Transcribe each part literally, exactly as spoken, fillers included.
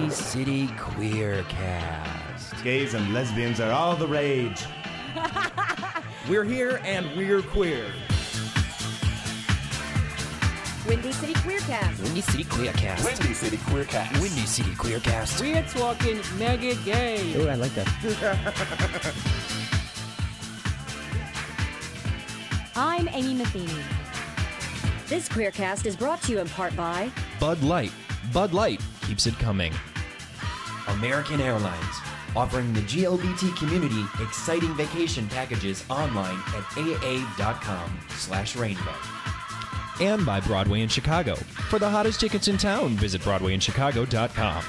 Windy City Queercast. Gays and lesbians are all the rage. We're here and we're queer. Windy City Queercast. Windy City Queercast. Windy City Queercast. Windy City Queercast. We're talking mega gay. Oh, I like that. I'm Amy Matheny. This Queercast is brought to you in part by Bud Light. Bud Light keeps it coming. American Airlines, offering the G L B T community exciting vacation packages online at aa.com slash rainbow. And by Broadway in Chicago. For the hottest tickets in town, visit broadway in chicago dot com.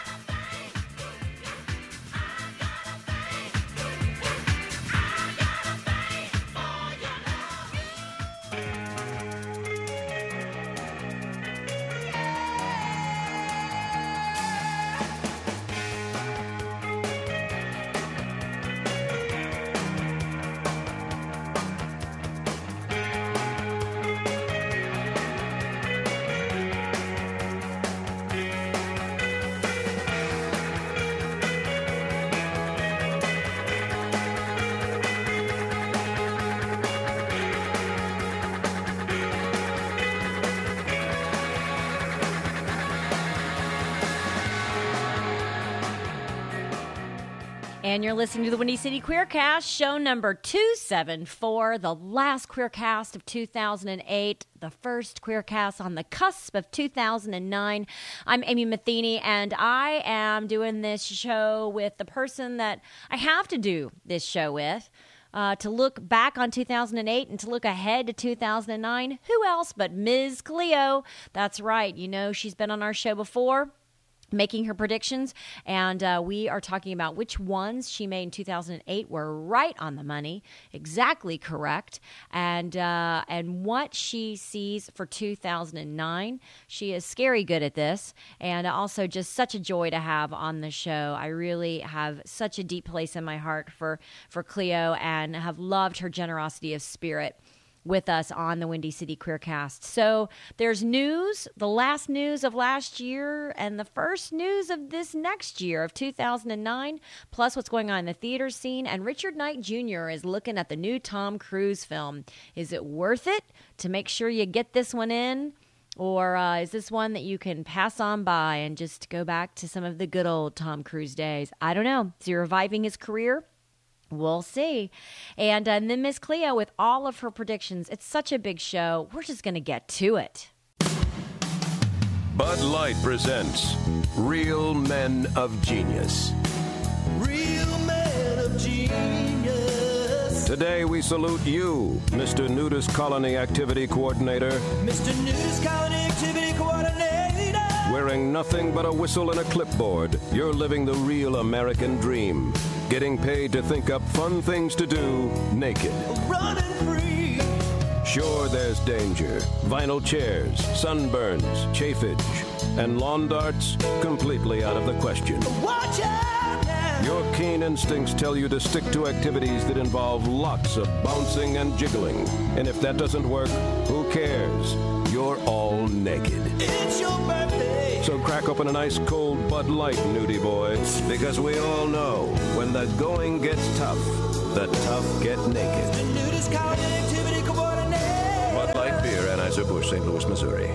And you're listening to the Windy City Queercast, show number two seventy-four, the last Queercast of two thousand eight, the first Queercast on the cusp of two thousand nine. I'm Amy Matheny, and I am doing this show with the person that I have to do this show with, uh, to look back on two thousand eight and to look ahead to two thousand nine. Who else but Miz Cleo? That's right. You know, she's been on our show before, making her predictions, and uh, we are talking about which ones she made in two thousand eight were right on the money, exactly correct, and uh, and what she sees for two thousand nine. She is scary good at this, and also just such a joy to have on the show. I really have such a deep place in my heart for, for Cleo, and have loved her generosity of spirit with us on the Windy City Queercast. So there's news, the last news of last year and the first news of this next year of two thousand nine, plus what's going on in the theater scene. And Richard Knight Junior is looking at the new Tom Cruise film. Is it worth it to make sure you get this one in? Or uh, is this one that you can pass on by and just go back to some of the good old Tom Cruise days? I don't know. Is he reviving his career? We'll see. And, uh, and then Miss Cleo with all of her predictions. It's such a big show. We're just going to get to it. Bud Light presents Real Men of Genius. Real Men of Genius. Today we salute you, Mister Nudist Colony Activity Coordinator. Mister Nudist Colony Activity Coordinator. Wearing nothing but a whistle and a clipboard, you're living the real American dream. Getting paid to think up fun things to do naked. Running free. Sure, there's danger. Vinyl chairs, sunburns, chafage, and lawn darts completely out of the question. Watch out now. Your keen instincts tell you to stick to activities that involve lots of bouncing and jiggling. And if that doesn't work, who cares? You're all naked. It's your birthday. So crack open an ice cold Bud Light, nudie boy, because we all know when the going gets tough, the tough get naked. The Nudist Colony Activity Coordinator. Bud Light Beer, Anheuser-Busch, Saint Louis, Missouri.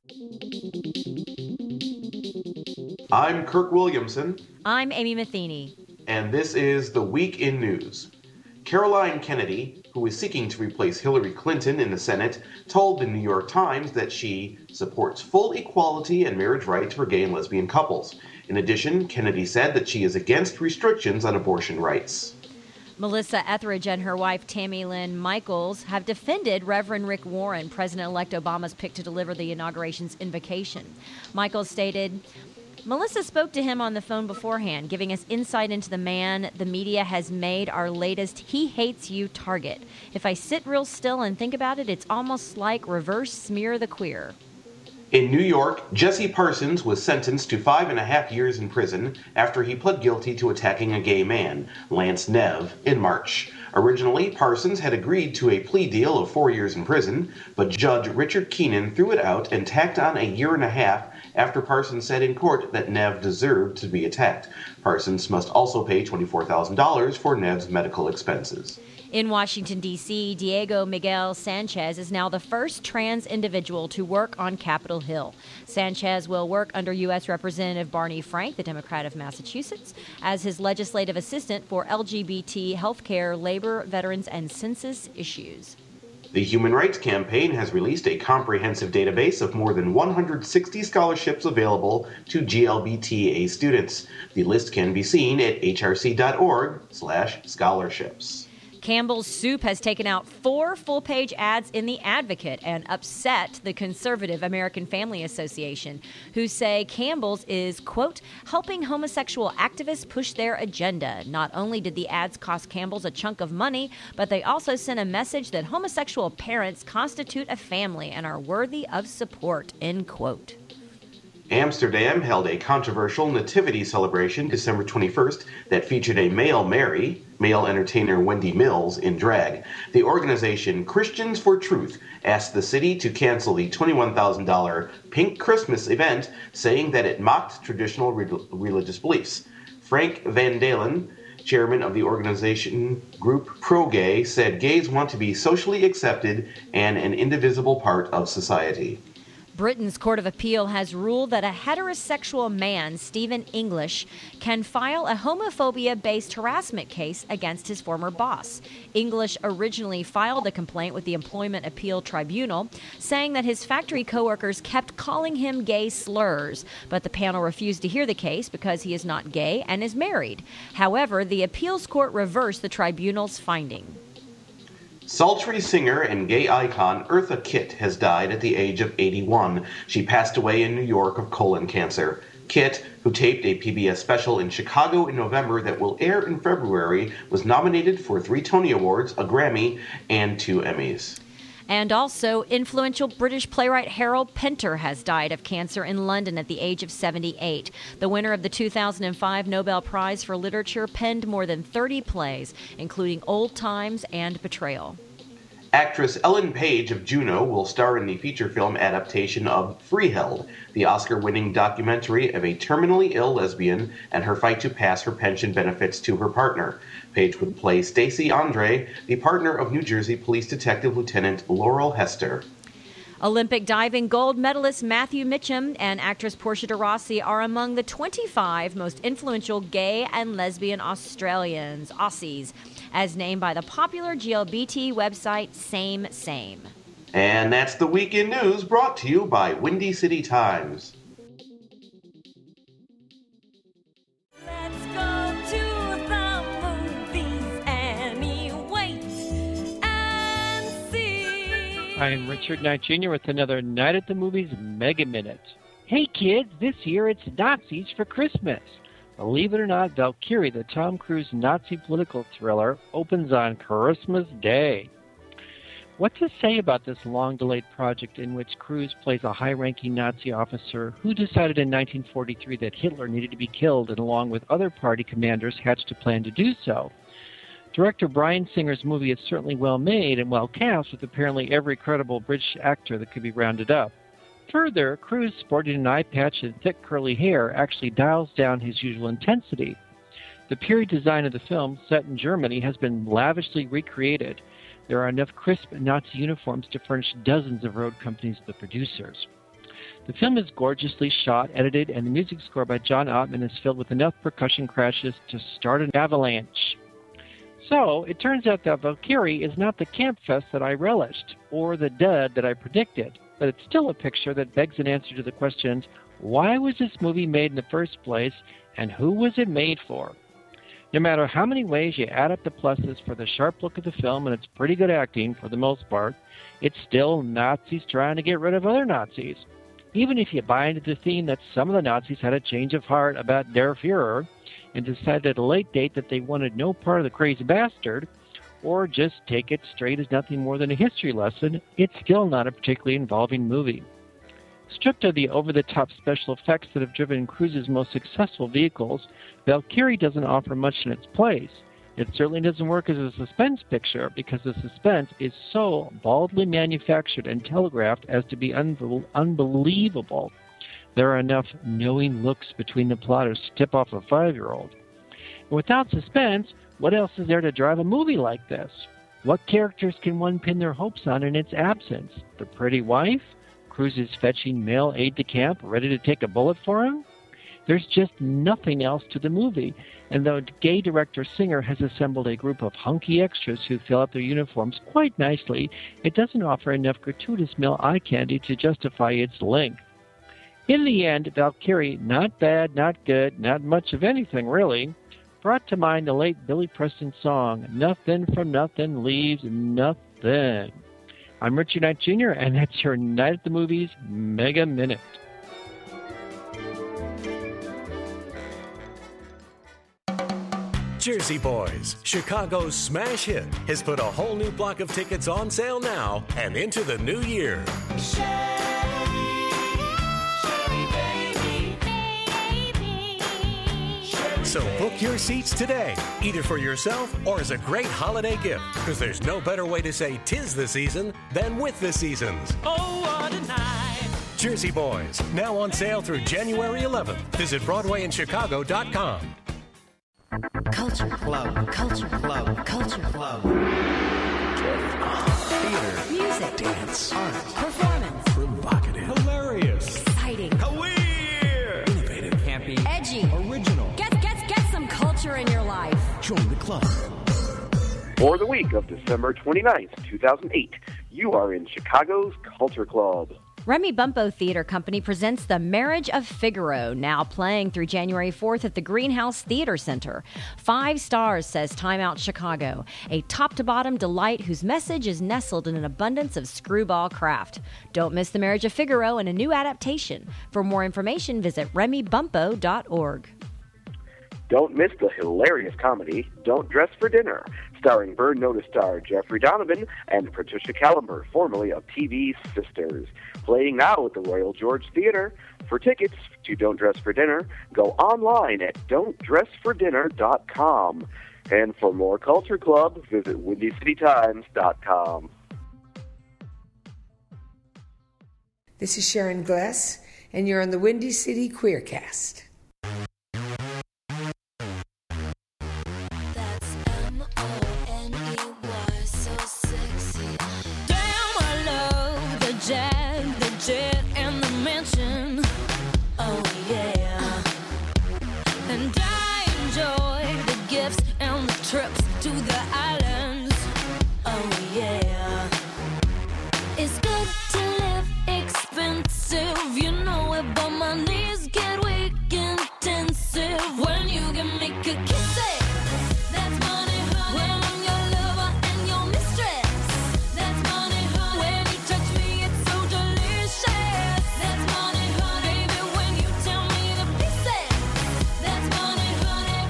I'm Kirk Williamson. I'm Amy Matheny. And this is The Week in News. Caroline Kennedy, who is seeking to replace Hillary Clinton in the Senate, told the New York Times that she supports full equality and marriage rights for gay and lesbian couples. In addition, Kennedy said that she is against restrictions on abortion rights. Melissa Etheridge and her wife Tammy Lynn Michaels have defended Reverend Rick Warren, President-elect Obama's pick to deliver the inauguration's invocation. Michaels stated, Melissa spoke to him on the phone beforehand, giving us insight into the man the media has made our latest he hates you target. If I sit real still and think about it, it's almost like reverse smear the queer. In New York, Jesse Parsons was sentenced to five and a half years in prison after he pled guilty to attacking a gay man, Lance Nev, in March. Originally, Parsons had agreed to a plea deal of four years in prison, but Judge Richard Keenan threw it out and tacked on a year and a half after Parsons said in court that Nev deserved to be attacked. Parsons must also pay twenty-four thousand dollars for Nev's medical expenses. In Washington, D C, Diego Miguel Sanchez is now the first trans individual to work on Capitol Hill. Sanchez will work under U S Representative Barney Frank, the Democrat of Massachusetts, as his legislative assistant for L G B T, healthcare, labor, veterans, and census issues. The Human Rights Campaign has released a comprehensive database of more than one hundred sixty scholarships available to G L B T A students. The list can be seen at h r c dot org slash scholarships. Campbell's Soup has taken out four full-page ads in The Advocate and upset the conservative American Family Association, who say Campbell's is, quote, helping homosexual activists push their agenda. Not only did the ads cost Campbell's a chunk of money, but they also sent a message that homosexual parents constitute a family and are worthy of support, end quote. Amsterdam held a controversial nativity celebration December twenty-first that featured a male Mary, male entertainer Wendy Mills, in drag. The organization Christians for Truth asked the city to cancel the twenty-one thousand dollars Pink Christmas event, saying that it mocked traditional re- religious beliefs. Frank Van Dalen, chairman of the organization group Pro-Gay, said gays want to be socially accepted and an indivisible part of society. Britain's Court of Appeal has ruled that a heterosexual man, Stephen English, can file a homophobia-based harassment case against his former boss. English originally filed a complaint with the Employment Appeal Tribunal, saying that his factory coworkers kept calling him gay slurs, but the panel refused to hear the case because he is not gay and is married. However, the appeals court reversed the tribunal's finding. Sultry singer and gay icon Eartha Kitt has died at the age of eighty-one. She passed away in New York of colon cancer. Kitt, who taped a P B S special in Chicago in November that will air in February, was nominated for three Tony Awards, a Grammy, and two Emmys. And also, influential British playwright Harold Pinter has died of cancer in London at the age of seventy-eight. The winner of the two thousand five Nobel Prize for Literature penned more than thirty plays, including Old Times and Betrayal. Actress Ellen Page of Juno will star in the feature film adaptation of Freeheld, the Oscar-winning documentary of a terminally ill lesbian and her fight to pass her pension benefits to her partner. Page would play Stacey Andre, the partner of New Jersey Police Detective Lieutenant Laurel Hester. Olympic diving gold medalist Matthew Mitchum and actress Portia de Rossi are among the twenty-five most influential gay and lesbian Australians, Aussies, as named by the popular G L B T website Same Same. And that's the Weekend News, brought to you by Windy City Times. Let's go to the movies anyway and see. I am Richard Knight Junior with another Night at the Movies Mega Minute. Hey kids, this year it's Nazis for Christmas. Believe it or not, Valkyrie, the Tom Cruise Nazi political thriller, opens on Christmas Day. What to say about this long-delayed project in which Cruise plays a high-ranking Nazi officer who decided in nineteen forty-three that Hitler needed to be killed and along with other party commanders hatched a plan to do so? Director Bryan Singer's movie is certainly well made and well cast with apparently every credible British actor that could be rounded up. Further, Cruise, sporting an eye patch and thick curly hair, actually dials down his usual intensity. The period design of the film, set in Germany, has been lavishly recreated. There are enough crisp Nazi uniforms to furnish dozens of road companies the producers. The film is gorgeously shot, edited, and the music score by John Ottman is filled with enough percussion crashes to start an avalanche. So, it turns out that Valkyrie is not the camp fest that I relished, or the dud that I predicted. But it's still a picture that begs an answer to the questions, why was this movie made in the first place, and who was it made for? No matter how many ways you add up the pluses for the sharp look of the film and its pretty good acting for the most part, it's still Nazis trying to get rid of other Nazis. Even if you buy into the theme that some of the Nazis had a change of heart about Der Fuhrer and decided at a late date that they wanted no part of the crazy bastard, or just take it straight as nothing more than a history lesson, it's still not a particularly involving movie. Stripped of the over-the-top special effects that have driven Cruise's most successful vehicles, Valkyrie doesn't offer much in its place. It certainly doesn't work as a suspense picture because the suspense is so baldly manufactured and telegraphed as to be unbe- unbelievable. There are enough knowing looks between the plotters to tip off a five-year-old. Without suspense, what else is there to drive a movie like this? What characters can one pin their hopes on in its absence? The pretty wife? Cruise's fetching male aide-de-camp ready to take a bullet for him? There's just nothing else to the movie, and though gay director Singer has assembled a group of hunky extras who fill out their uniforms quite nicely, it doesn't offer enough gratuitous male eye candy to justify its length. In the end, Valkyrie, not bad, not good, not much of anything really, brought to mind the late Billy Preston song, Nothing from Nothing Leaves Nothing. I'm Richard Knight Junior, and that's your Night at the Movies Mega Minute. Jersey Boys, Chicago's smash hit, has put a whole new block of tickets on sale now and into the new year. So book your seats today, either for yourself or as a great holiday gift, because there's no better way to say 'tis the season than with the seasons. Oh, what a night. Jersey Boys, now on sale through January eleventh. Visit Broadway in Chicago dot com. Culture Club, Culture Club, Culture Club. Theater, Music, dance, art, performance, Provocative, hilarious, exciting, queer, innovative, Campy, edgy, original. Get, get, get some culture in your life. Join the club. For the week of December twenty-ninth, two thousand eight, you are in Chicago's Culture Club. Remy Bumpo Theater Company presents The Marriage of Figaro, now playing through January fourth at the Greenhouse Theater Center. Five stars, says Time Out Chicago, a top-to-bottom delight whose message is nestled in an abundance of screwball craft. Don't miss The Marriage of Figaro and a new adaptation. For more information, visit remy bumpo dot org. Don't miss the hilarious comedy Don't Dress for Dinner, starring Burn Notice star Jeffrey Donovan and Patricia Callumber, formerly of T V's Sisters. Playing now at the Royal George Theater. For tickets to Don't Dress for Dinner, go online at don't dress for dinner dot com. And for more Culture Club, visit windy city times dot com. This is Sharon Glass, and you're on the Windy City Queercast. Trips to the islands, oh yeah. It's good to live expensive, you know it, but my knees get weak intensive. When you can make a kiss it, that's money, honey. When I'm your lover and your mistress, that's money, honey. When you touch me, it's so delicious, that's money, honey. Baby, when you tell me to pieces, that's money, honey.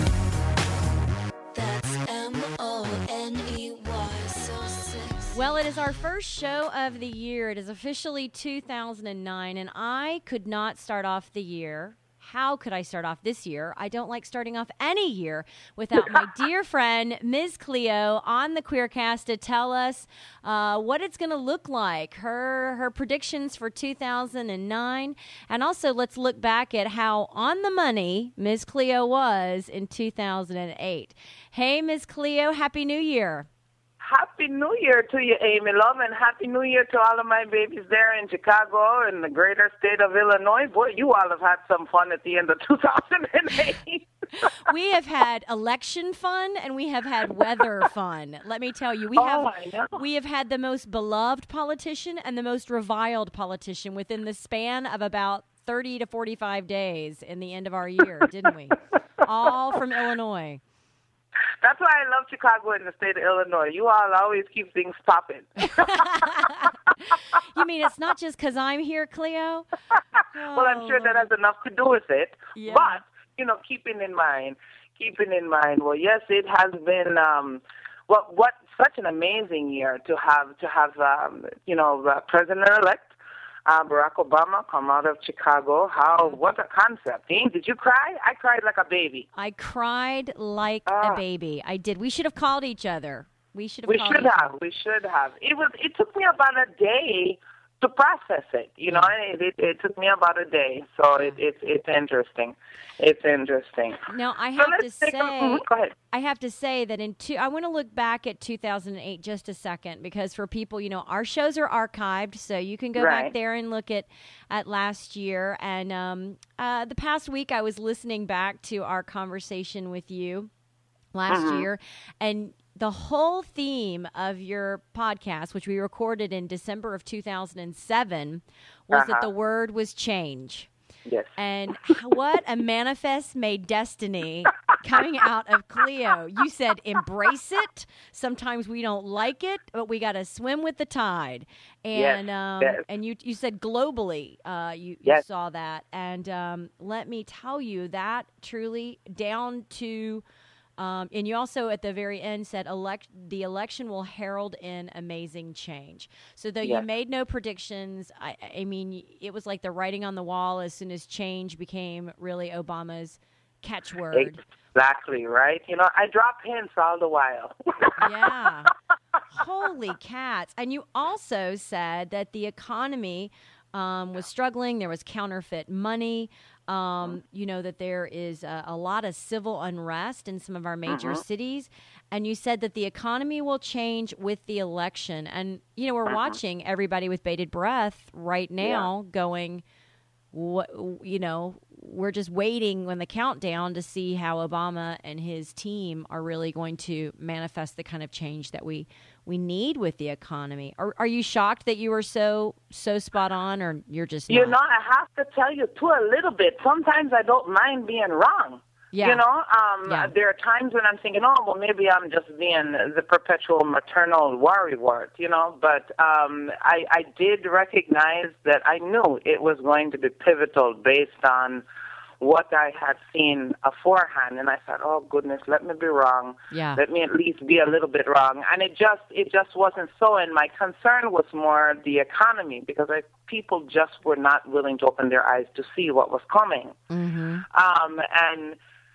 That's M O N E Y, so sexy. Well, it is our first show of the year. It is officially two thousand nine, and I could not start off the year. How could I start off this year? I don't like starting off any year without my dear friend, Miz Cleo, on the Queercast to tell us uh, what it's going to look like, her her predictions for two thousand nine, and also let's look back at how on the money Miz Cleo was in two thousand eight. Hey, Miz Cleo, Happy New Year. Happy New Year to you, Amy Love, and Happy New Year to all of my babies there in Chicago and the greater state of Illinois. Boy, you all have had some fun at the end of two thousand eight. We have had election fun and we have had weather fun. Let me tell you, we Oh, have I know. we have had the most beloved politician and the most reviled politician within the span of about thirty to forty-five days in the end of our year, didn't we? All from Illinois. That's why I love Chicago and the state of Illinois. You all always keep things popping. You mean it's not just because I'm here, Cleo? Well, I'm sure that has enough to do with it. Yeah. But, you know, keeping in mind, keeping in mind, well, yes, it has been, um, what, what, such an amazing year to have, to have, um, you know, uh, President-elect Uh, Barack Obama come out of Chicago. How? What a concept. Dean, did you cry? I cried like a baby. I cried like Ah. a baby. I did. We should have called each other. We should have We called should each have. other. We should have. It was. It took me about a day to process it. You know, it, it, it took me about a day. So it, it, it's interesting. It's interesting. Now I So have let's to take a- say, mhm, go ahead. I have to say that in two, I want to look back at two thousand eight just a second because for people, you know, our shows are archived, so you can go back Right. there and look at at last year. And um, uh, the past week, I was listening back to our conversation with you last Mhm. year, and the whole theme of your podcast, which we recorded in December of two thousand seven, was that Uh-huh. the word was change. Yes. And what a manifest made destiny coming out of Cleo. You said embrace it. Sometimes we don't like it, but we got to swim with the tide. And Yes, um, yes. and you you said globally uh, you, you Yes. saw that. And um, let me tell you that truly down to um, and you also at the very end said elect the election will herald in amazing change. So though you Yes. made no predictions, I, I mean, it was like the writing on the wall as soon as change became really Obama's catchword. Exactly, right? You know, I drop hints all the while. Yeah. Holy cats. And you also said that the economy um, was struggling. There was counterfeit money. Um, you know, that there is a, a lot of civil unrest in some of our major Mhm. cities. And you said that the economy will change with the election. And, you know, we're Mhm. watching everybody with bated breath right now going, what, you know, we're just waiting on the countdown to see how Obama and his team are really going to manifest the kind of change that we we need with the economy. Are are you shocked that you were so so spot on, or you're just You not? know, I have to tell you, too, a little bit. Sometimes I don't mind being wrong. Yeah. You know, um, Yeah. there are times when I'm thinking, oh, well, maybe I'm just being the perpetual maternal worrywart, you know. But um, I, I did recognize that I knew it was going to be pivotal based on what I had seen beforehand. And I thought, oh, goodness, let me be wrong. Yeah. Let me at least be a little bit wrong. And it just it just wasn't so. And my concern was more the economy because I, people just were not willing to open their eyes to see what was coming. Mm-hmm. Um, and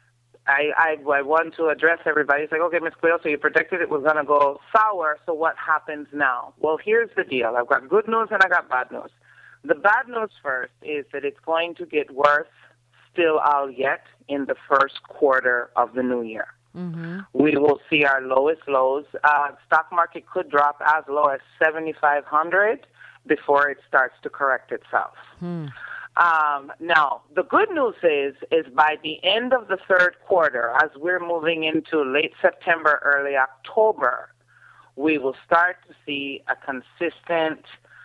I, I, I want to address everybody. It's like, okay, Miz Quayle, so you predicted it was going to go sour, so what happens now? Well, here's the deal. I've got good news and I got bad news. The bad news first is that it's going to get worse still all yet in the first quarter of the new year. Mm-hmm. We will see our lowest lows. Uh, stock market could drop as low as seventy-five hundred before it starts to correct itself. Hmm. Um, now, the good news is, is by the end of the third quarter, as we're moving into late September, early October, we will start to see a consistent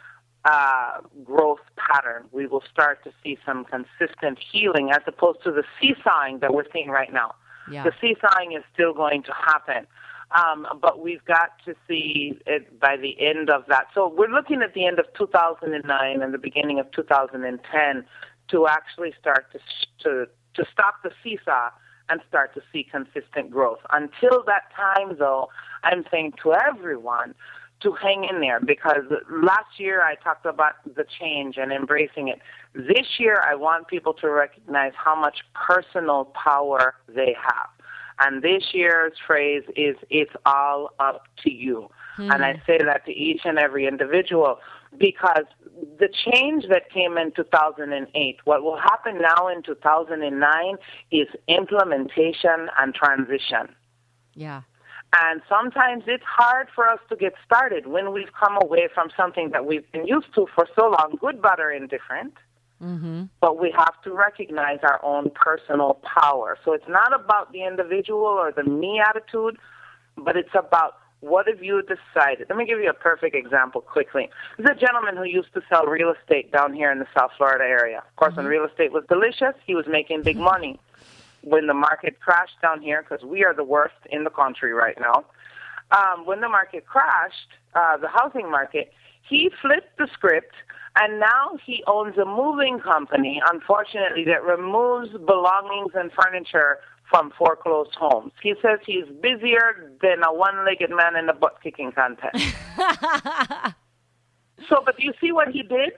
uh, growth pattern. We will start to see some consistent healing as opposed to the seesawing that we're seeing right now. Yeah. The seesawing is still going to happen. Um, but we've got to see it by the end of that. So we're looking at the end of two thousand nine and the beginning of two thousand ten to actually start to to to stop the seesaw and start to see consistent growth. Until that time, though, I'm saying to everyone to hang in there because last year I talked about the change and embracing it. This year I want people to recognize how much personal power they have. And this year's phrase is, it's all up to you. Hmm. And I say that to each and every individual because the change that came in two thousand eight, what will happen now in two thousand nine is implementation and transition. Yeah. And sometimes it's hard for us to get started when we've come away from something that we've been used to for so long, good, bad, or indifferent. Mm-hmm. But we have to recognize our own personal power. So it's not about the individual or the me attitude, but it's about what have you decided. Let me give you a perfect example quickly. There's a gentleman who used to sell real estate down here in the South Florida area. Of course, when real estate was delicious, he was making big money. When the market crashed down here, because we are the worst in the country right now, um, when the market crashed, uh, the housing market, he flipped the script, and now he owns a moving company, unfortunately, that removes belongings and furniture from foreclosed homes. He says he's busier than a one-legged man in a butt-kicking contest. So, but do you see what he did?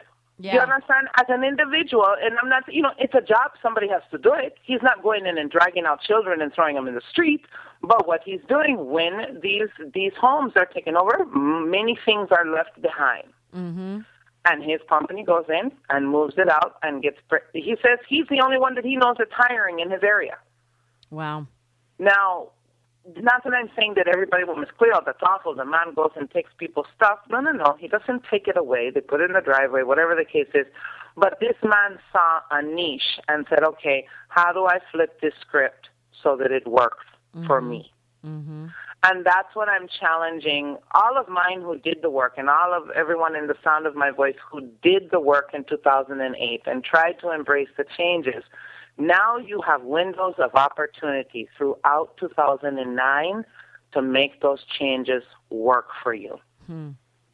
Do you understand? As an individual, and I'm not, you know, it's a job. Somebody has to do it. He's not going in and dragging out children and throwing them in the street. But what he's doing when these these homes are taken over, many things are left behind. Mm-hmm. And his company goes in and moves it out and gets. He says he's the only one that he knows that's hiring in his area. Wow. Now, not that I'm saying that everybody will misclear, that's awful. The man goes and takes people's stuff. No, no, no. He doesn't take it away. They put it in the driveway, whatever the case is. But this man saw a niche and said, okay, how do I flip this script so that it works mm-hmm. for me? Mm-hmm. And that's what I'm challenging all of mine who did the work and all of everyone in the sound of my voice who did the work in two thousand eight and tried to embrace the changes. Now you have windows of opportunity throughout two thousand nine to make those changes work for you. Hmm.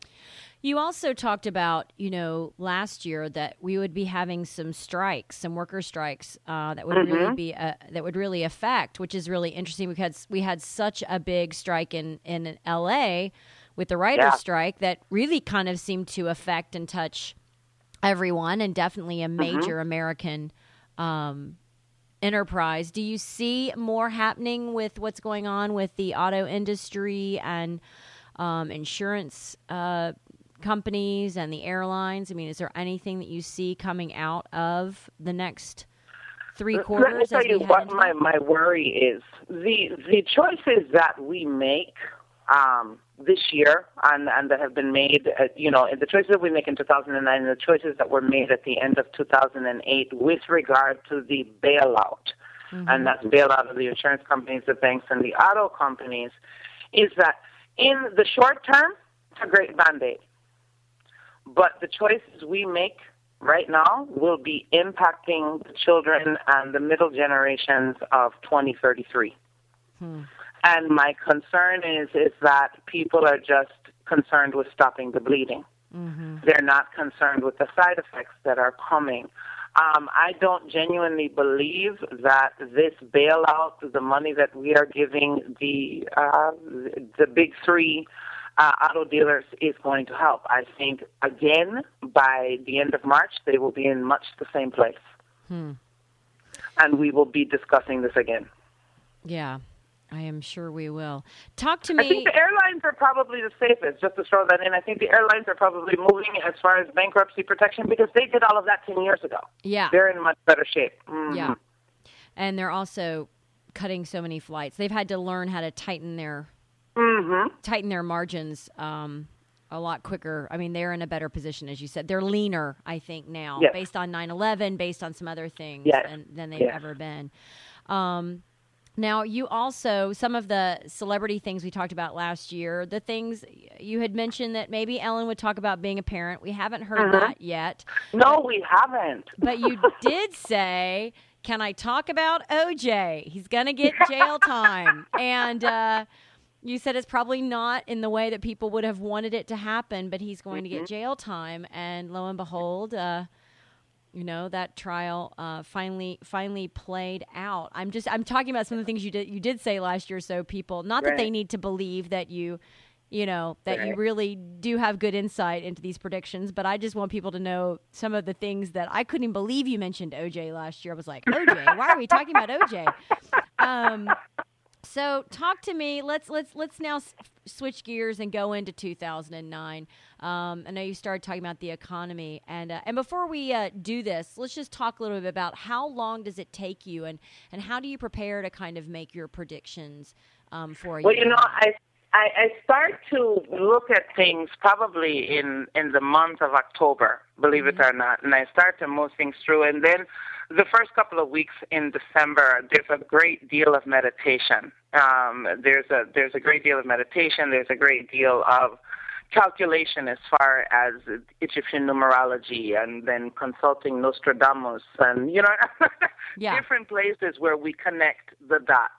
You also talked about, you know, last year that we would be having some strikes, some worker strikes uh, that would Mm-hmm. really be uh, that would really affect, which is really interesting because we had such a big strike in in L A with the writers' Yeah. strike that really kind of seemed to affect and touch everyone, and definitely a major Mhm. American um, enterprise. Do you see more happening with what's going on with the auto industry and um, insurance uh, companies and the airlines? I mean, is there anything that you see coming out of the next three quarters? Let me tell as we you head what into my, my worry is. The the choices that we make um, this year and, and that have been made, uh, you know, the choices that we make in two thousand nine and the choices that were made at the end of two thousand eight with regard to the bailout, Mhm. and that's bailout of the insurance companies, the banks, and the auto companies, is that in the short term, it's a great Band-Aid. But the choices we make right now will be impacting the children and the middle generations of twenty thirty-three. Hmm. And my concern is is that people are just concerned with stopping the bleeding. Mm-hmm. They're not concerned with the side effects that are coming. Um, I don't genuinely believe that this bailout, the money that we are giving the uh, the big three uh, auto dealers, is going to help. I think, again, by the end of March, they will be in much the same place. Hmm. And we will be discussing this again. Yeah, I am sure we will. Talk to me. I think the airlines are probably the safest, just to throw that in. I think the airlines are probably moving as far as bankruptcy protection because they did all of that ten years ago. Yeah. They're in much better shape. Mhm. Yeah. And they're also cutting so many flights. They've had to learn how to tighten their Mm-hmm. tighten their margins um, a lot quicker. I mean, they're in a better position, as you said. They're leaner, I think, now, Yes. based on nine eleven, based on some other things Yes. than, than they've Yes. ever been. Um, now, you also, some of the celebrity things we talked about last year, the things you had mentioned that maybe Ellen would talk about being a parent. We haven't heard Mhm. that yet. No, we haven't. But you did say, can I talk about O J? He's going to get jail time. And uh, you said it's probably not in the way that people would have wanted it to happen, but he's going to get jail time. And lo and behold, uh, you know, that trial uh, finally finally played out. I'm just I'm talking about some of the things you did you did say last year, so people, not that they Right. need to believe that you you know, that you Right. really do have good insight into these predictions, but I just want people to know some of the things that I couldn't even believe you mentioned O J last year. I was like, O J, why are we talking about O J? Um, so talk to me. Let's let's let's now s- switch gears and go into two thousand nine. Um, I know you started talking about the economy, and uh, and before we uh, do this, let's just talk a little bit about how long does it take you, and, and how do you prepare to kind of make your predictions um, for a Well, year? you know, I, I I start to look at things probably in, in the month of October, believe it or not, and I start to move things through. And then the first couple of weeks in December, there's a great deal of meditation. Um, there's a there's a great deal of meditation. There's a great deal of calculation as far as Egyptian numerology, and then consulting Nostradamus, and you know, Yeah. different places where we connect the dots.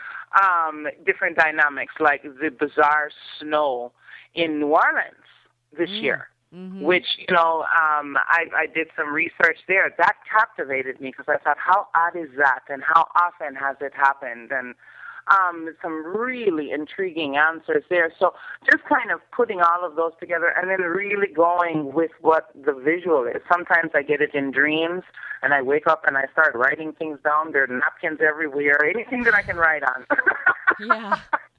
Um, different dynamics, like the bizarre snow in New Orleans this Mm. year, Mhm. which, you know, um, I, I did some research there. That captivated me because I thought, how odd is that, and how often has it happened? And Um, some really intriguing answers there. So just kind of putting all of those together and then really going with what the visual is. Sometimes I get it in dreams and I wake up and I start writing things down. There are napkins everywhere, anything that I can write on. Yeah.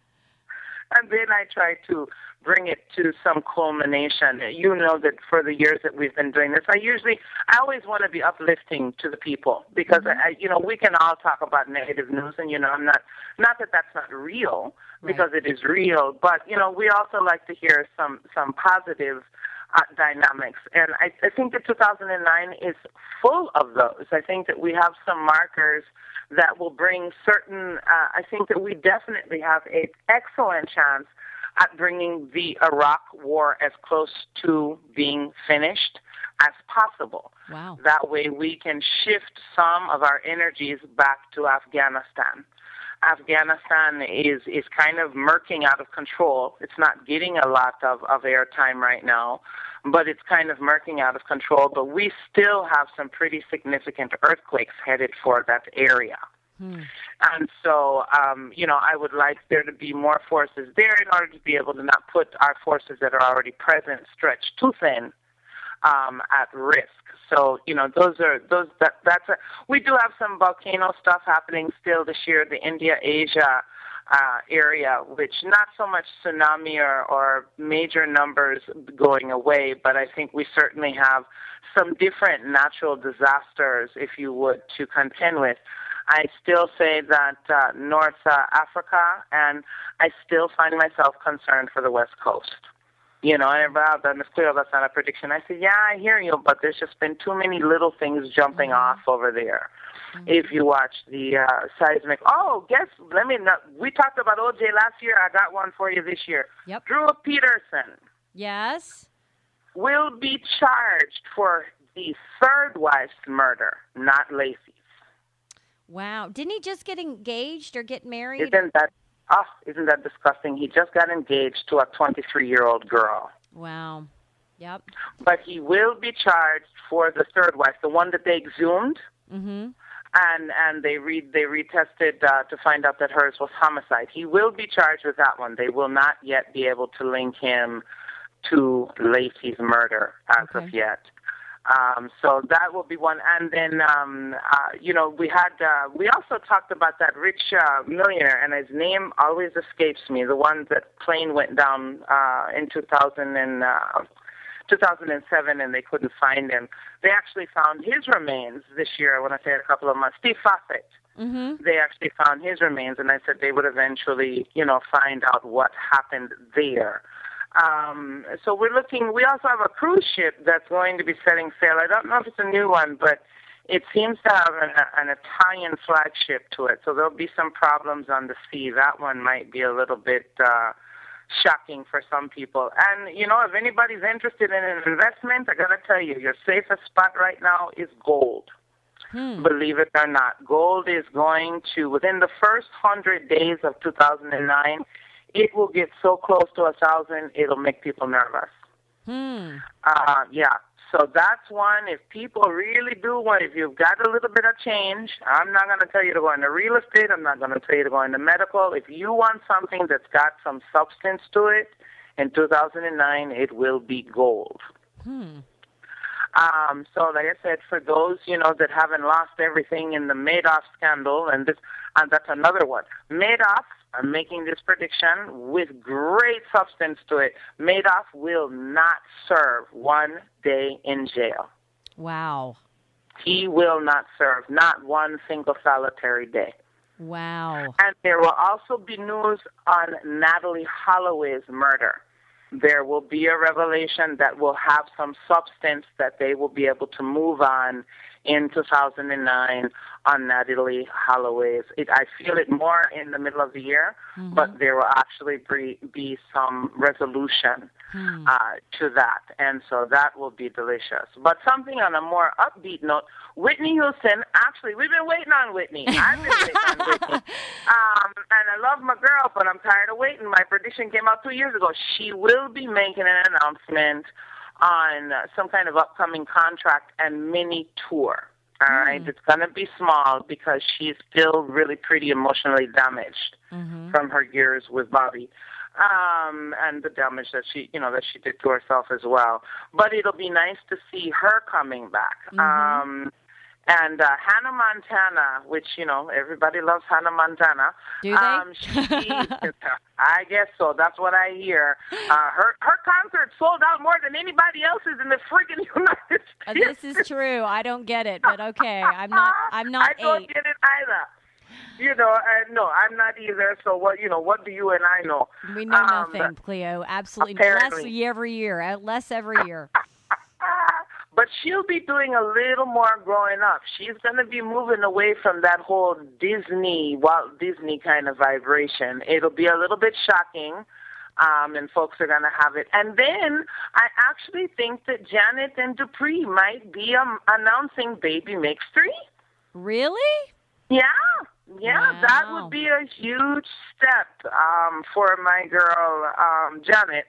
And then I try to bring it to some culmination. You know that for the years that we've been doing this, I usually, I always want to be uplifting to the people because, mm-hmm. I, you know, we can all talk about negative news, and, you know, I'm not, not that that's not real, because right. it is real, but, you know, we also like to hear some, some positive uh, dynamics. And I, I think that two thousand nine is full of those. I think that we have some markers that will bring certain, uh, I think that we definitely have an excellent chance at bringing the Iraq war as close to being finished as possible. Wow. That way we can shift some of our energies back to Afghanistan. Afghanistan is, is kind of murking out of control. It's not getting a lot of, of airtime right now, but it's kind of murking out of control. But we still have some pretty significant earthquakes headed for that area. Hmm. And so, um, you know, I would like there to be more forces there in order to be able to not put our forces that are already present stretched too thin um, at risk. So, you know, those are those. That that's a, we do have some volcano stuff happening still this year. The India-Asia uh, area, which not so much tsunami or, or major numbers going away, but I think we certainly have some different natural disasters, if you would, to contend with. I still say that uh, North uh, Africa, and I still find myself concerned for the West Coast. You know, and about that, Miz Cleo, that's not a prediction. I said, yeah, I hear you, but there's just been too many little things jumping mm-hmm. off over there. Mm-hmm. If you watch the uh, seismic, oh, guess, let me know. We talked about O J last year. I got one for you this year. Yep. Drew Peterson. Yes. Will be charged for the third wife's murder, not Lacey's. Wow. Didn't he just get engaged or get married? Isn't that, oh, isn't that disgusting? He just got engaged to a twenty-three-year-old girl. Wow. Yep. But he will be charged for the third wife, the one that they exhumed. Mm-hmm. And and they re, they retested uh, to find out that hers was homicide. He will be charged with that one. They will not yet be able to link him to Lacey's murder as okay. of yet. Um, so that will be one. And then, um, uh, you know, we had, uh, we also talked about that rich uh, millionaire, and his name always escapes me, the one that plane went down uh, in two thousand and, uh, two thousand seven and they couldn't find him. They actually found his remains this year, when I say a couple of months. Steve Fawcett. Mm-hmm. They actually found his remains, and I said they would eventually, you know, find out what happened there. Um, so we're looking, we also have a cruise ship that's going to be setting sail. I don't know if it's a new one, but it seems to have an, an Italian flagship to it. So there'll be some problems on the sea. That one might be a little bit uh, shocking for some people. And, you know, if anybody's interested in an investment, I got to tell you, your safest spot right now is gold. Hmm. Believe it or not. Gold is going to, within the first one hundred days of two thousand nine, it will get so close to a thousand, it'll make people nervous. Hmm. Uh, yeah. So that's one. If people really do want, if you've got a little bit of change, I'm not going to tell you to go into real estate. I'm not going to tell you to go into medical. If you want something that's got some substance to it, in two thousand nine, it will be gold. Hmm. Um, so, like I said, for those, you know, that haven't lost everything in the Madoff scandal, and this, and that's another one. Madoff, I'm making this prediction with great substance to it. Madoff will not serve one day in jail. Wow. He will not serve, not one single solitary day. Wow. And there will also be news on Natalie Holloway's murder. There will be a revelation that will have some substance that they will be able to move on in two thousand nine on Natalie Holloway's. It, I feel it more in the middle of the year, mm-hmm. but there will actually be, be some resolution mm. uh, to that, and so that will be delicious. But something on a more upbeat note, Whitney Houston, actually, we've been waiting on Whitney. I've been waiting on Whitney. Um, and I love my girl, but I'm tired of waiting. My prediction came out two years ago. She will be making an announcement on uh, some kind of upcoming contract and mini tour. All right, it's going to be small because she's still really pretty emotionally damaged Mm-hmm. from her years with Bobby, um, and the damage that she, you know, that she did to herself as well. But it'll be nice to see her coming back. Mm-hmm. Um, and uh, Hannah Montana, which you know everybody loves Hannah Montana. Do they? Um, she, I guess so. That's what I hear. Uh, her her concert sold out more than anybody else's in the freaking United Uh, States. this is true. I don't get it, but okay. I'm not. I'm not I don't eight. get it either. You know, uh, no, I'm not either. So what? You know, what do you and I know? We know Um, nothing, Cleo. Absolutely apparently. less every year. uh, Less every year. But she'll be doing a little more growing up. She's going to be moving away from that whole Disney, Walt Disney kind of vibration. It'll be a little bit shocking, um, and folks are going to have it. And then I actually think that Janet and Dupree might be um, announcing Baby Makes Three. Really? Yeah. Yeah, Wow. that would be a huge step um, for my girl, um, Janet.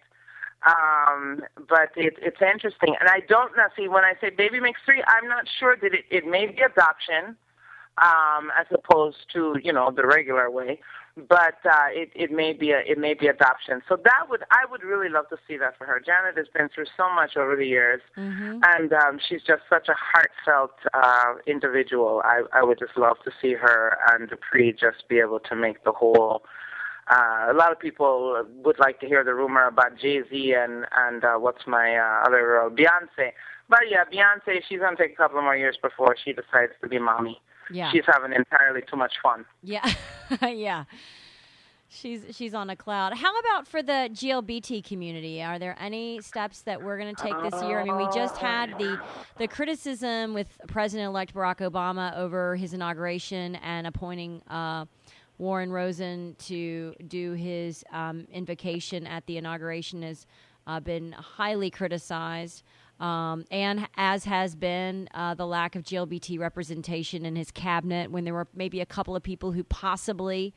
Um, but it, it's interesting. And I don't know, see, when I say Baby Makes Three, I'm not sure that it, it may be adoption um, as opposed to, you know, the regular way. But uh, it, it may be a, it may be adoption. So that would I would really love to see that for her. Janet has been through so much over the years, Mm-hmm. and um, she's just such a heartfelt uh, individual. I, I would just love to see her and Dupree just be able to make the whole. Uh, a lot of people would like to hear the rumor about Jay-Z and and uh, what's my uh, other girl, Beyonce. But yeah, Beyonce, she's gonna take a couple more years before she decides to be mommy. Yeah. She's having entirely too much fun. Yeah. Yeah. She's she's on a cloud. How about for the G L B T community? Are there any steps that we're going to take this year? I mean, we just had the the criticism with President-elect Barack Obama over his inauguration and appointing uh, Warren Rosen to do his um, invocation at the inauguration has uh, been highly criticized. Um, and as has been uh, the lack of G L B T representation in his cabinet, when there were maybe a couple of people who possibly,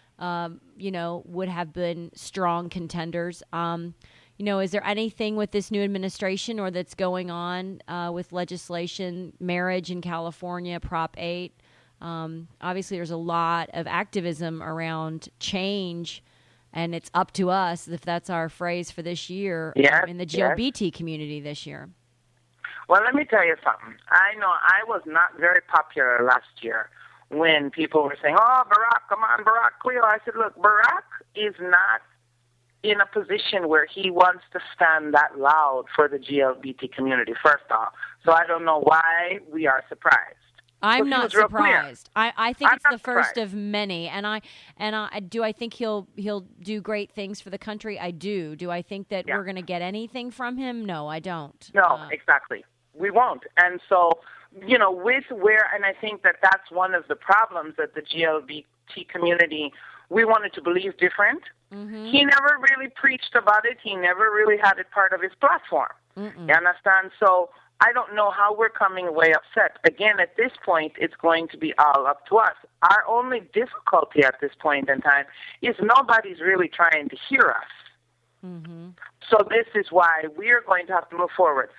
um, you know, would have been strong contenders. Um, you know, is there anything with this new administration or that's going on uh, with legislation, marriage in California, Prop eight? Um, obviously, there's a lot of activism around change. And it's up to us, if that's our phrase for this year, Yes, um, in the G L B T yes. community this year. Well, let me tell you something. I know I was not very popular last year when people were saying, oh, Barack, come on, Barack, Cleo. I said, look, Barack is not in a position where he wants to stand that loud for the G L B T community, first off. So I don't know why we are surprised. I'm He not was real clear. surprised. I, I think I'm it's the not first surprised. of many, and I and I do I think he'll he'll do great things for the country. I do. Do I think that Yeah. we're going to get anything from him? No, I don't. No, Uh, exactly. We won't. And so, you know, with where, and I think that that's one of the problems that the G L B T community, we wanted to believe different. Mm-hmm. He never really preached about it. He never really had it part of his platform. Mm-mm. You understand? So I don't know how we're coming away upset. Again, at this point, it's going to be all up to us. Our only difficulty at this point in time is nobody's really trying to hear us. Mm-hmm. So this is why we are going to have to move forward.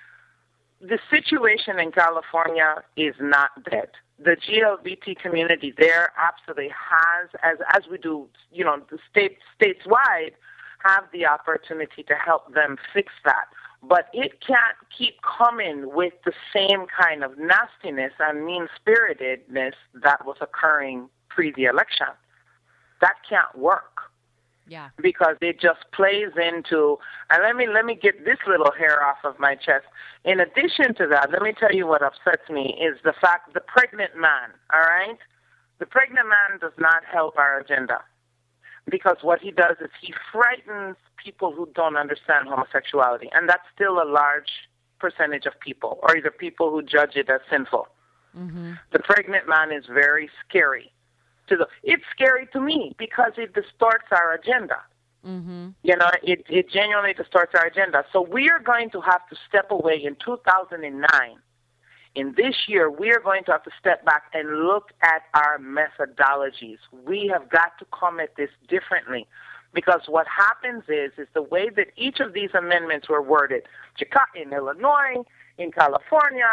The situation in California is not dead. The G L B T community there absolutely has, as as we do, you know, the state stateswide, have the opportunity to help them fix that. But it can't keep coming with the same kind of nastiness and mean-spiritedness that was occurring pre the election. That can't work. Yeah. Because it just plays into, and let me let me get this little hair off of my chest. In addition to that, let me tell you what upsets me is the fact the pregnant man, all right? The pregnant man does not help our agenda. Because what he does is he frightens people who don't understand homosexuality. And that's still a large percentage of people, or either people who judge it as sinful. Mm-hmm. The pregnant man is very scary. To the, it's scary to me because it distorts our agenda. Mm-hmm. You know, it, it genuinely distorts our agenda. So we are going to have to step away in two thousand nine. In this year, we are going to have to step back and look at our methodologies. We have got to come at this differently because what happens is, is the way that each of these amendments were worded, Chicago, in Illinois, in California,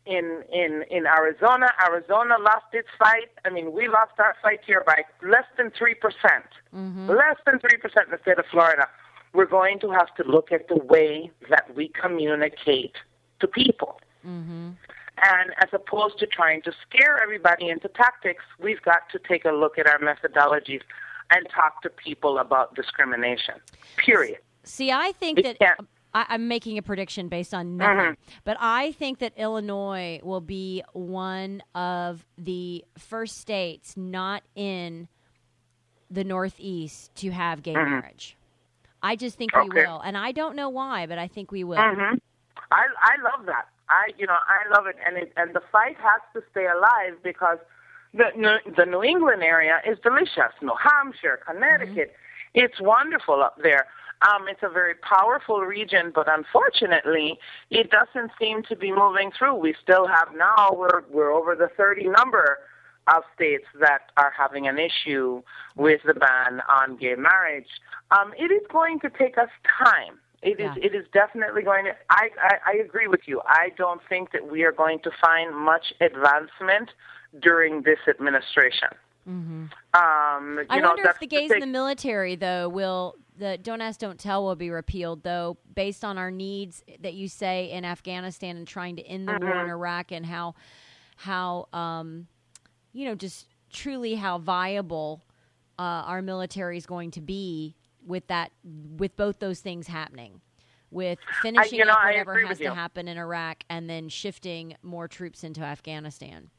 in, in, in Arizona. Arizona lost its fight. I mean, we lost our fight here by less than three percent. Mm-hmm. Less than three percent in the state of Florida. We're going to have to look at the way that we communicate to people. Mm-hmm. And as opposed to trying to scare everybody into tactics, we've got to take a look at our methodologies and talk to people about discrimination, period. See, I think It that can't- I, I'm making a prediction based on nothing, Mhm. but I think that Illinois will be one of the first states not in the Northeast to have gay Mhm. marriage. I just think we Okay. will, and I don't know why, but I think we will. hmm I I love that. I you know I love it, and it, and the fight has to stay alive because the New, the New England area is delicious. New Hampshire, Connecticut, it's wonderful up there. Um, it's a very powerful region, but unfortunately, it doesn't seem to be moving through. We still have now we're we're over the thirty number of states that are having an issue with the ban on gay marriage. Um, it is going to take us time. It Yeah. is. It is definitely going to. I, I, I agree with you. I don't think that we are going to find much advancement during this administration. Mm-hmm. Um, you I know, wonder that's if the to gays in take- the military, though, will the Don't Ask, Don't Tell will be repealed, though, based on our needs that you say in Afghanistan and trying to end the war in Mhm. Iraq and how, how, um, you know, just truly how viable uh, our military is going to be with that, with both those things happening, with finishing you know, up I whatever agree has with to you. happen in Iraq and then shifting more troops into Afghanistan.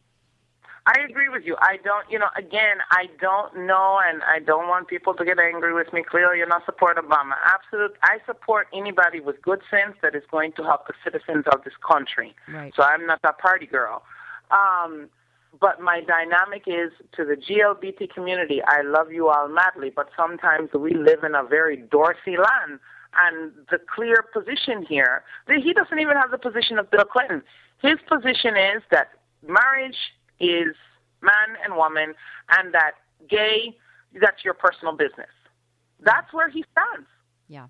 I agree with you. I don't, you know, again, I don't know, and I don't want people to get angry with me. Clearly, you're not support Obama. Absolute. I support anybody with good sense that is going to help the citizens of this country. Right. So I'm not that party girl. Um, but my dynamic is to the G L B T community. I love you all madly, but sometimes we live in a very Dorsey land. And the clear position here, that he doesn't even have the position of Bill Clinton. His position is that marriage is man and woman, and that gay, that's your personal business. That's where he stands. Yeah.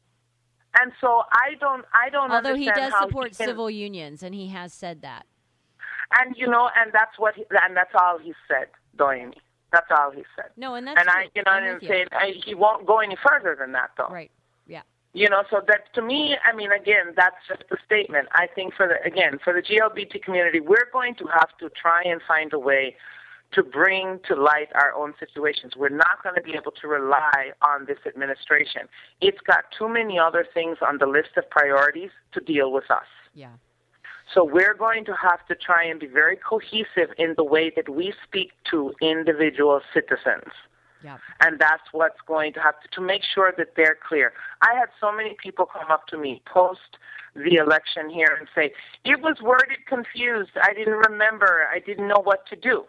And so I don't, I don't Although he understand does how support he can, civil unions, and he has said that. and you know, and that's what, he, and that's all he said, Doyeni. That's all he said. No, and that's and I, true. you know, I'm and with you. saying I, he won't go any further than that, though. Right. Yeah. You know, so that to me, I mean, again, that's just a statement. I think for the, again, for the G L B T community, we're going to have to try and find a way to bring to light our own situations. We're not going to be able to rely on this administration. It's got too many other things on the list of priorities to deal with us. Yeah. So we're going to have to try and be very cohesive in the way that we speak to individual citizens. Yeah. And that's what's going to have to, to make sure that they're clear. I had so many people come up to me post the election here and say, it was worded confused. I didn't remember. I didn't know what to do.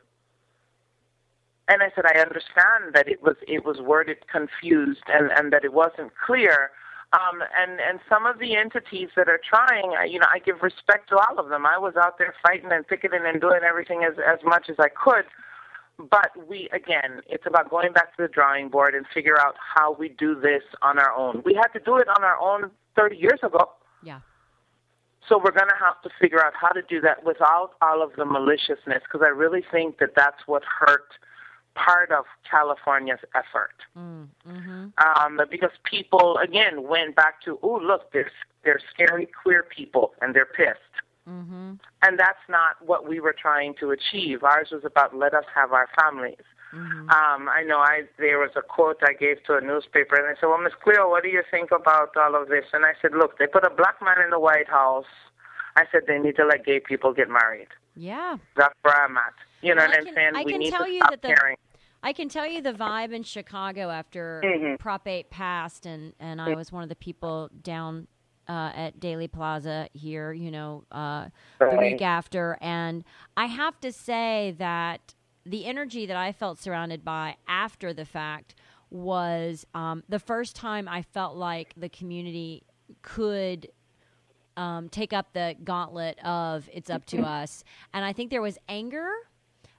And I said, I understand that it was it was worded confused and, and that it wasn't clear. Um, and, and some of the entities that are trying, I- you know, I give respect to all of them. I was out there fighting and picketing and doing everything as, as much as I could. But we, again, it's about going back to the drawing board and figure out how we do this on our own. We had to do it on our own thirty years ago. Yeah. So we're going to have to figure out how to do that without all of the maliciousness, because I really think that that's what hurt part of California's effort. Mm, mm-hmm. Um, because people, again, went back to, oh, look, there's, there's scary queer people, and they're pissed. Mm-hmm. And that's not what we were trying to achieve. Ours was about let us have our families. Mm-hmm. Um, I know I there was a quote I gave to a newspaper, and they said, well, Miz Cleo, what do you think about all of this? And I said, look, they put a black man in the White House. I said, they need to let gay people get married. Yeah. That's where I'm at. You know Well, what I I'm can- saying? I we can need tell to you stop that the- caring. I can tell you the vibe in Chicago after Mhm. Prop eight passed, and, and I was one of the people down uh, at Daily Plaza here, you know, uh, the Right. week after. And I have to say that the energy that I felt surrounded by after the fact was um, the first time I felt like the community could um, take up the gauntlet of it's up to us. And I think there was anger.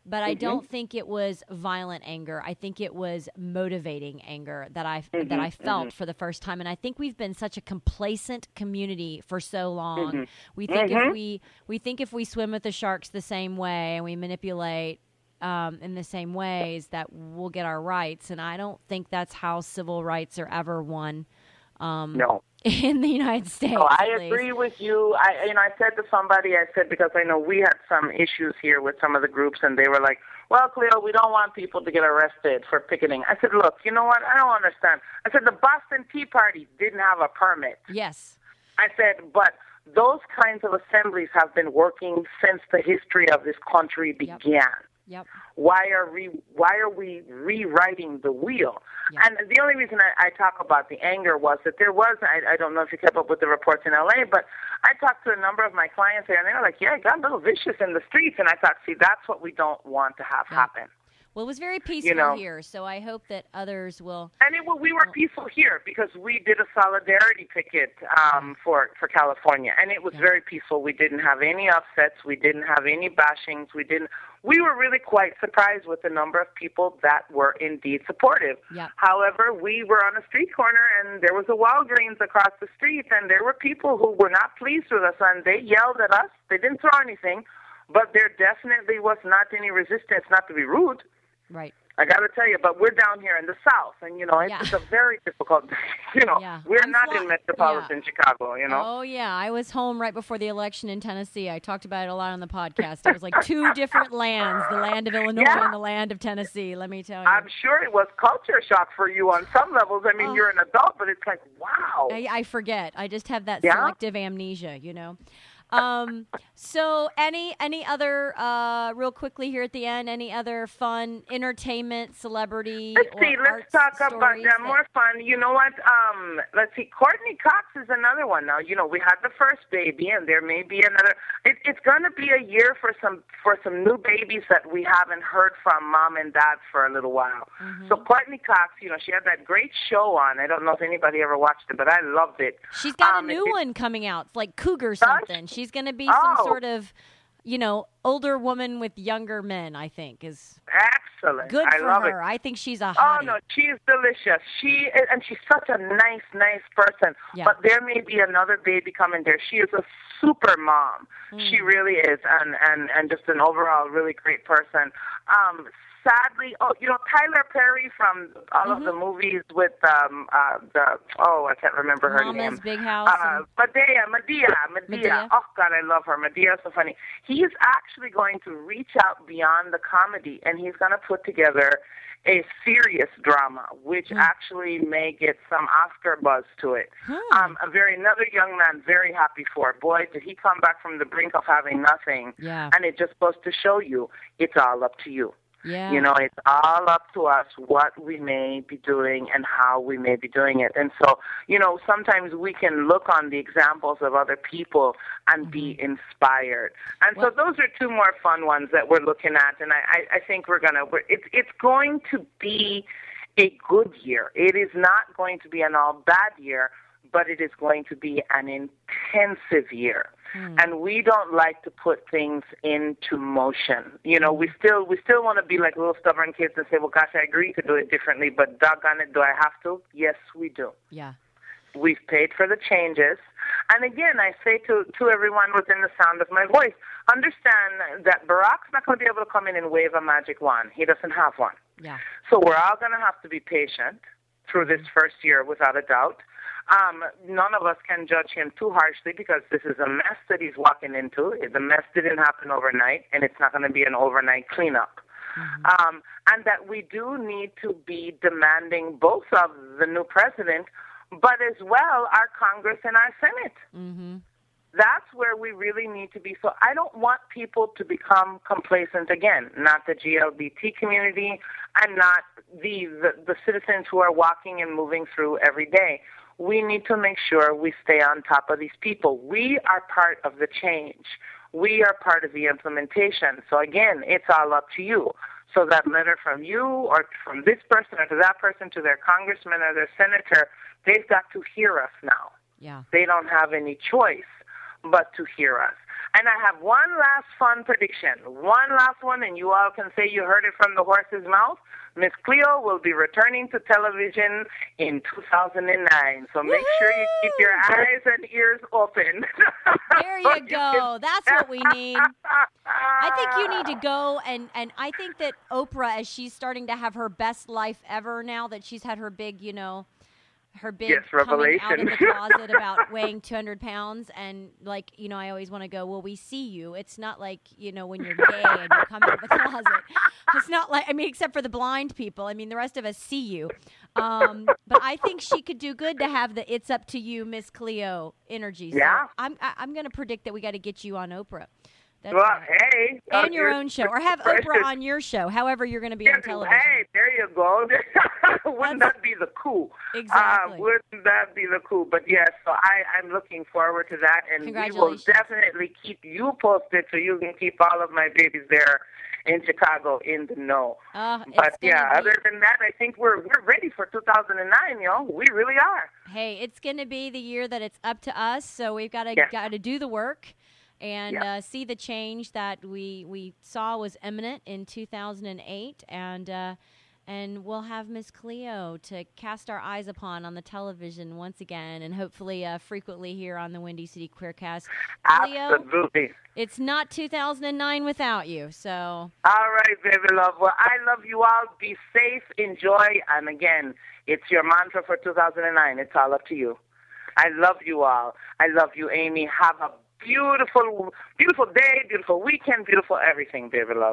but I Mhm. don't think it was violent anger. I think it was motivating anger that I Mhm, that I felt mhm. for the first time. And I think we've been such a complacent community for so long. Mhm. We think Mhm. if we we think if we swim with the sharks the same way and we manipulate um, in the same ways that we'll get our rights. And I don't think that's how civil rights are ever won. Um, No. In the United States. Oh, I at agree least. with you. I, you know, I said to somebody, I said, because I know we had some issues here with some of the groups, and they were like, well, Cleo, we don't want people to get arrested for picketing. I said, look, you know what? I don't understand. I said, the Boston Tea Party didn't have a permit. Yes. I said, but those kinds of assemblies have been working since the history of this country began. Yep. Why are we why are we rewriting the wheel? Yep. And the only reason I, I talk about the anger was that there was, I, I don't know if you kept up with the reports in L A, but I talked to a number of my clients there, and they were like, yeah, it got a little vicious in the streets. And I thought, see, that's what we don't want to have Yep. happen. Well, it was very peaceful You know. here, so I hope that others will. And it, well, we were peaceful here because we did a solidarity picket um, for for California, and it was very peaceful. We didn't have any upsets. We didn't have any bashings. We didn't. We were really quite surprised with the number of people that were indeed supportive. Yeah. However, we were on a street corner, and there was a Walgreens across the street, and there were people who were not pleased with us, and they yelled at us. They didn't throw anything, but there definitely was not any resistance. Not to be rude. Right. I got to tell you, but we're down here in the South, and, you know, it's, Yeah. it's a very difficult, you know, Yeah. we're I'm not fly- in metropolitan Chicago, you know. Oh, yeah. I was home right before the election in Tennessee. I talked about it a lot on the podcast. It was like two different lands, the land of Illinois Yeah. and the land of Tennessee, let me tell you. I'm sure it was culture shock for you on some levels. I mean, Oh. you're an adult, but it's like, wow. I, I forget. I just have that Yeah? selective amnesia, you know. Um, so any any other uh, real quickly here at the end, any other fun entertainment, celebrity Let's or see, let's arts talk about stories that that- more fun. You know what? Um, let's see, Courtney Cox is another one. Now, you know, we had the first baby, and there may be another. It, it's going to be a year for some for some new babies that we haven't heard from mom and dad for a little while. Mm-hmm. So Courtney Cox, you know, she had that great show on. I don't know if anybody ever watched it, but I loved it. She's got Um, a new it- one coming out. It's like Cougar something. She's going to be some Oh. sort of, you know, older woman with younger men, I think, is Excellent. good I for love her. it. I think she's a Oh hottie. no, she's delicious. She and she's such a nice, nice person. Yeah. But there may be another baby coming there. She is a super mom. Mm. She really is, and and and just an overall really great person. Um, sadly, oh, you know, Tyler Perry from all of the Mm-hmm. movies with um uh the oh I can't remember her Mama's name. Big House. Uh, Medea, Medea, Medea. Medea. Oh God, I love her. Medea is so funny. He is actually going to reach out beyond the comedy, and he's going to put together a serious drama, which Hmm. actually may get some Oscar buzz to it. Hmm. Um, a very another young man, very happy for it. Boy, did he come back from the brink of having nothing, Yeah. and it just goes to show you it's all up to you. Yeah. You know, it's all up to us what we may be doing and how we may be doing it. And so, you know, sometimes we can look on the examples of other people and be inspired. And Well- so those are two more fun ones that we're looking at. And I, I, I think we're going to, it's, it's going to be a good year. It is not going to be an all bad year, but it is going to be an intensive year. Hmm. And we don't like to put things into motion. You know, we still we still want to be like little stubborn kids and say, well, gosh, I agree to do it differently, but doggone it, do I have to? Yes, we do. Yeah. We've paid for the changes. And again, I say to, to everyone within the sound of my voice, understand that Barack's not going to be able to come in and wave a magic wand. He doesn't have one. Yeah. So we're all going to have to be patient through this first year without a doubt. Um, none of us can judge him too harshly because this is a mess that he's walking into. The mess didn't happen overnight, and it's not going to be an overnight cleanup. Mm-hmm. Um, and that we do need to be demanding both of the new president, but as well our Congress and our Senate. Mm-hmm. That's where we really need to be. So I don't want people to become complacent again, not the G L B T community and not the, the, the citizens who are walking and moving through every day. We need to make sure we stay on top of these people. We are part of the change. We are part of the implementation. So again, it's all up to you. So that letter from you or from this person or to that person to their congressman or their senator, they've got to hear us now. Yeah. They don't have any choice but to hear us. And I have one last fun prediction. One last one, and you all can say you heard it from the horse's mouth. Miss Cleo will be returning to television in two thousand nine. So make Woo-hoo! Sure you keep your eyes and ears open. There you go. That's what we need. I think you need to go, and, and I think that Oprah, as she's starting to have her best life ever now that she's had her big, you know, her big yes, coming revelation. out of the closet about weighing two hundred pounds. And, like, you know, I always want to go, well, we see you. It's not like, you know, when you're gay and you come out of the closet. It's not like, I mean, except for the blind people. I mean, the rest of us see you. Um, but I think she could do good to have the it's up to you, Miss Cleo energy. So yeah. I'm, I, I'm going to predict that we got to get you on Oprah. That's well, right. hey. And uh, your own show. Or have Oprah on your show, however you're going to be yes, on television. Hey, there you go. Wouldn't That's, that be the coup? Exactly. Uh, wouldn't that be the coup? But yes, so I, I'm looking forward to that. And we will definitely keep you posted so you can keep all of my babies there in Chicago in the know. Uh, but yeah, be... other than that, I think we're we're ready for two thousand nine, yo. We really are. Hey, it's going to be the year that it's up to us, so we've got to yes. got to do the work. And yep. uh, see the change that we we saw was imminent in two thousand eight, and uh, and we'll have Miss Cleo to cast our eyes upon on the television once again, and hopefully uh, frequently here on the Windy City Queercast. Cleo, absolutely. It's not two thousand nine without you. So. All right, baby love. Well, I love you all. Be safe, enjoy, and again, it's your mantra for two thousand nine. It's all up to you. I love you all. I love you, Amy. Have a beautiful, beautiful day, beautiful weekend, beautiful everything, baby love.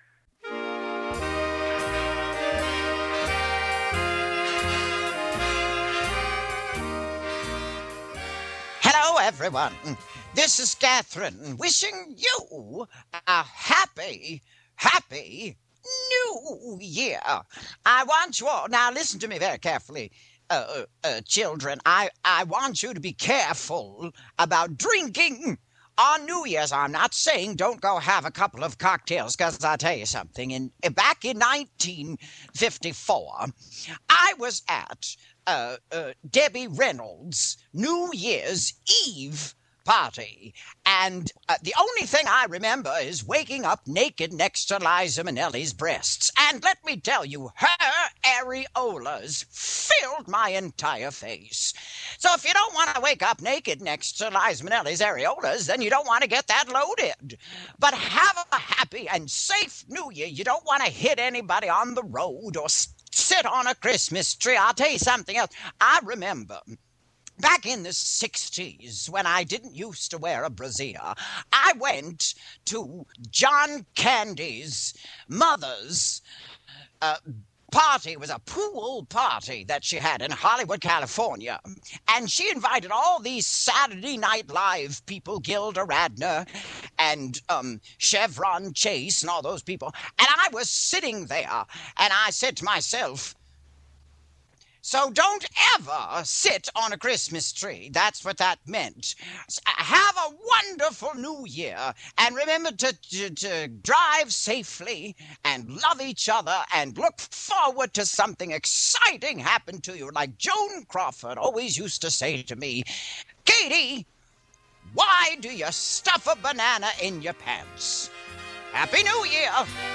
Hello, everyone. This is Catherine, wishing you a happy, happy New Year. I want you all, now listen to me very carefully. Uh, uh, children, I, I want you to be careful about drinking on New Year's. I'm not saying don't go have a couple of cocktails, because I'll tell you something. In, back in nineteen fifty-four, I was at uh, uh, Debbie Reynolds' New Year's Eve party, and uh, the only thing I remember is waking up naked next to Liza Minnelli's breasts. And let me tell you, her areolas filled my entire face. So if you don't want to wake up naked next to Liza Minnelli's areolas, then you don't want to get that loaded. But have a happy and safe New Year. You don't want to hit anybody on the road or s- sit on a Christmas tree. I'll tell you something else. I remember back in the sixties, when I didn't used to wear a brassiere, I went to John Candy's mother's uh, party. It was a pool party that she had in Hollywood, California. And she invited all these Saturday Night Live people, Gilda Radner and um, Chevron Chase and all those people. And I was sitting there, and I said to myself, so don't ever sit on a Christmas tree. That's what that meant. Have a wonderful New Year. And remember to, to, to drive safely and love each other and look forward to something exciting happen to you. Like Joan Crawford always used to say to me, Katie, why do you stuff a banana in your pants? Happy New Year.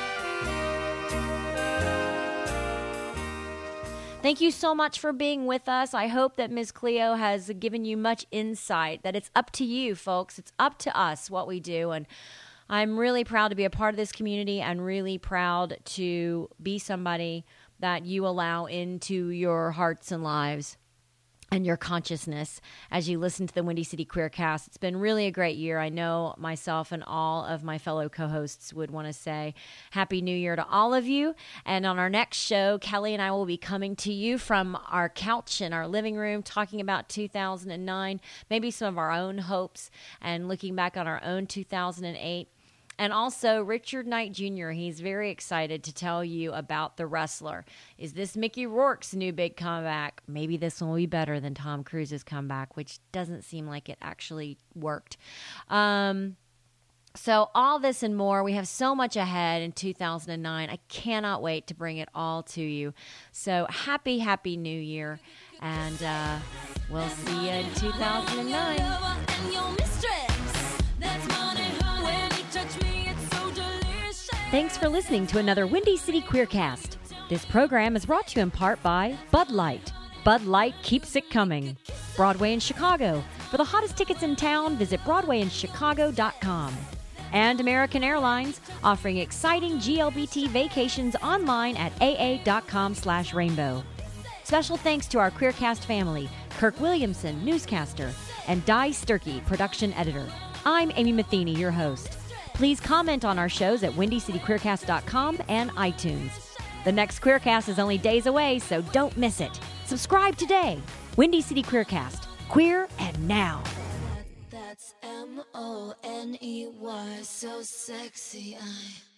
Thank you so much for being with us. I hope that Miz Cleo has given you much insight, that it's up to you, folks. It's up to us what we do. And I'm really proud to be a part of this community and really proud to be somebody that you allow into your hearts and lives and your consciousness as you listen to the Windy City Queercast. It's been really a great year. I know myself and all of my fellow co-hosts would want to say Happy New Year to all of you. And on our next show, Kelly and I will be coming to you from our couch in our living room, talking about two thousand nine, maybe some of our own hopes, and looking back on our own two thousand eight. And also, Richard Knight Junior, he's very excited to tell you about The Wrestler. Is this Mickey Rourke's new big comeback? Maybe this one will be better than Tom Cruise's comeback, which doesn't seem like it actually worked. Um, so all this and more, we have so much ahead in two thousand nine. I cannot wait to bring it all to you. So happy, happy New Year. And uh, we'll see you in two thousand nine. Thanks for listening to another Windy City Queercast. This program is brought to you in part by Bud Light. Bud Light keeps it coming. Broadway in Chicago. For the hottest tickets in town, visit broadway in chicago dot com. And American Airlines, offering exciting G L B T vacations online at A A dot com slash rainbow. Special thanks to our Queercast family, Kirk Williamson, newscaster, and Di Sturkey, production editor. I'm Amy Matheny, your host. Please comment on our shows at windy city queercast dot com and iTunes. The next Queercast is only days away, so don't miss it. Subscribe today. Windy City Queercast. Queer and now. That's M O N E Y, so sexy. I